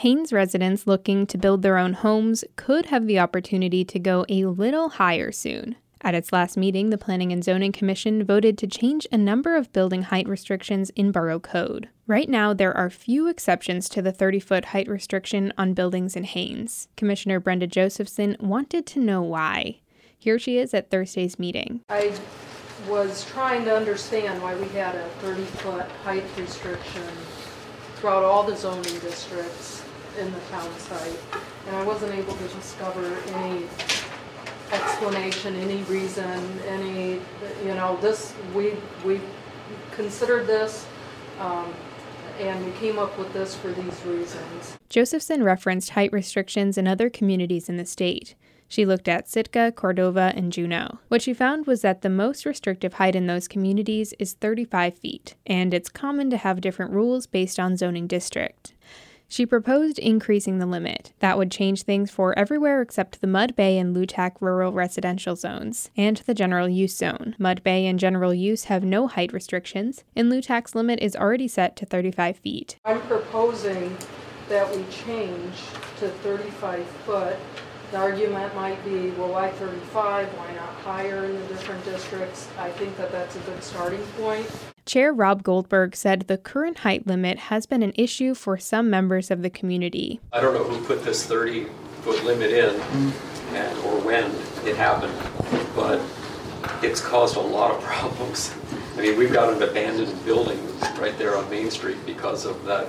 Haines residents looking to build their own homes could have the opportunity to go a little higher soon. At its last meeting, the Planning and Zoning Commission voted to change a number of building height restrictions in Borough Code. Right now, there are few exceptions to the 30-foot height restriction on buildings in Haines. Commissioner Brenda Josephson wanted to know why. Here she is at Thursday's meeting. I was trying to understand why we had a 30-foot height restriction throughout all the zoning districts in the town site, and I wasn't able to discover any explanation, any reason, any, this, we considered this, and we came up with this for these reasons. Josephson referenced height restrictions in other communities in the state. She looked at Sitka, Cordova, and Juneau. What she found was that the most restrictive height in those communities is 35 feet, and it's common to have different rules based on zoning district. She proposed increasing the limit. That would change things for everywhere except the Mud Bay and Lutak rural residential zones, and the general use zone. Mud Bay and general use have no height restrictions, and Lutak's limit is already set to 35 feet. I'm proposing that we change to 35 foot. The argument might be, well, why 35? Why not higher in the different districts? I think that that's a good starting point. Chair Rob Goldberg said the current height limit has been an issue for some members of the community. I don't know who put this 30-foot limit in or when it happened, but it's caused a lot of problems. I mean, we've got an abandoned building right there on Main Street because of that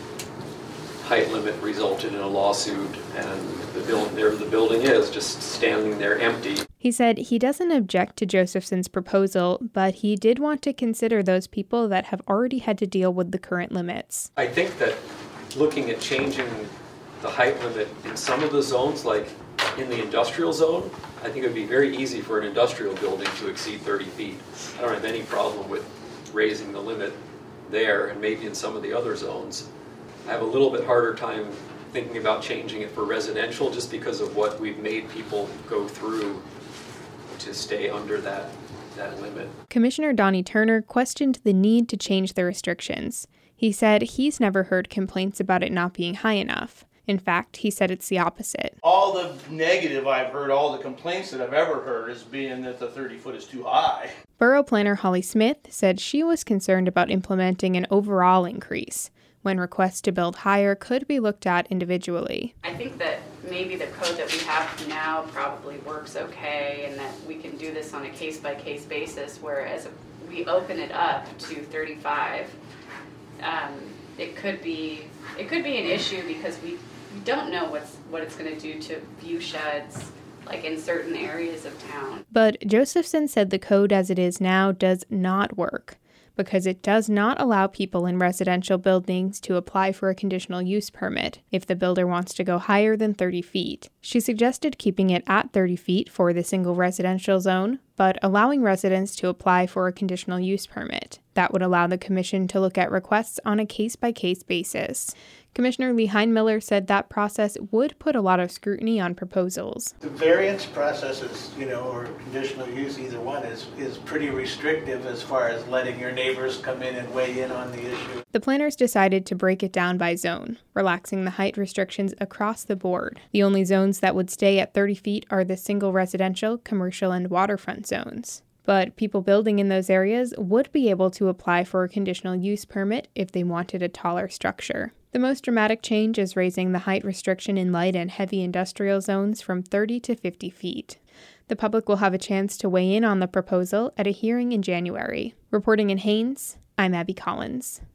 height limit resulted in a lawsuit, and the building is just standing there empty. He said he doesn't object to Josephson's proposal, but he did want to consider those people that have already had to deal with the current limits. I think that looking at changing the height limit in some of the zones, like in the industrial zone, I think it would be very easy for an industrial building to exceed 30 feet. I don't have any problem with raising the limit there, and maybe in some of the other zones. I have a little bit harder time thinking about changing it for residential just because of what we've made people go through to stay under that limit. Commissioner Donnie Turner questioned the need to change the restrictions. He said he's never heard complaints about it not being high enough. In fact, he said it's the opposite. All the negative I've heard, all the complaints that I've ever heard is being that the 30 foot is too high. Borough Planner Holly Smith said she was concerned about implementing an overall increase, when requests to build higher could be looked at individually. I think that maybe the code that we have now probably works okay, and that we can do this on a case-by-case basis, whereas if we open it up to 35, it could be an issue because we don't know what it's going to do to view sheds like in certain areas of town. But Josephson said the code as it is now does not work, because it does not allow people in residential buildings to apply for a conditional use permit if the builder wants to go higher than 30 feet. She suggested keeping it at 30 feet for the single residential zone, but allowing residents to apply for a conditional use permit. That would allow the commission to look at requests on a case-by-case basis. Commissioner Lee Heinmiller said that process would put a lot of scrutiny on proposals. The variance process is, or conditional use, either one, is pretty restrictive as far as letting your neighbors come in and weigh in on the issue. The planners decided to break it down by zone, relaxing the height restrictions across the board. The only zones that would stay at 30 feet are the single residential, commercial, and waterfront zones. But people building in those areas would be able to apply for a conditional use permit if they wanted a taller structure. The most dramatic change is raising the height restriction in light and heavy industrial zones from 30 to 50 feet. The public will have a chance to weigh in on the proposal at a hearing in January. Reporting in Haines, I'm Abby Collins.